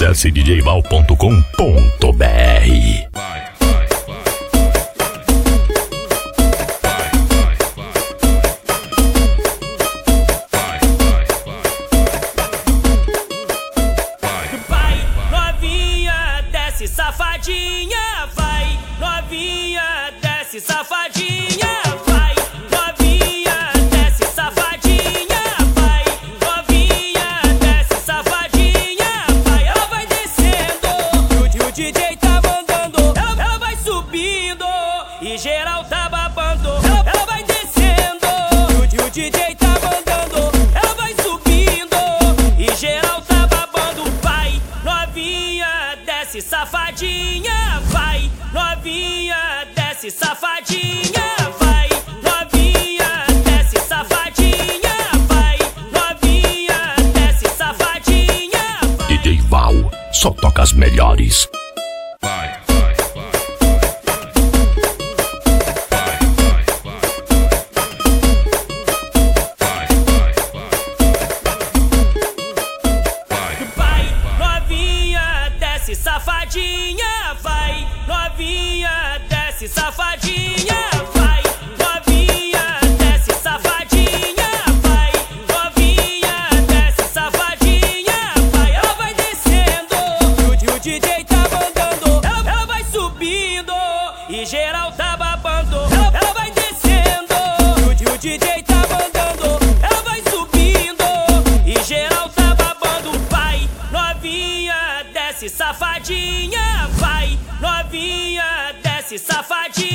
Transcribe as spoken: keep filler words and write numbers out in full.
Acesse d j val ponto com ponto b r. Safadinha, vai, novinha, desce, safadinha, vai, novinha, desce, safadinha, vai, novinha, desce, safadinha, vai, ela vai descendo, e o D J tá mandando, ela, ela vai subindo, e geral tá babando, ela, ela vai descendo, e o D J tá mandando, ela vai subindo, e geral tá babando, vai, novinha, desce, safadinha, vai, novinha, desce, safadinha, vai, novinha, desce, safadinha, vai, novinha, desce, safadinha, vai. D J Val, só toca as melhores. Vai, vai, vai. Vai, vai, vai. Vai, vai, vai. Vai, novinha, desce, safadinha, vai, novinha, desce, safadinha, vai, novinha, desce, safadinha, vai, novinha, desce, safadinha, vai, ela vai descendo, e o D J tá mandando, ela, ela vai subindo, e geral tá babando, ela, ela vai descendo, e o D J tá mandando, ela vai subindo, e geral tá babando, vai, novinha, desce, safadinha, vai, novinha, desce, safadinha.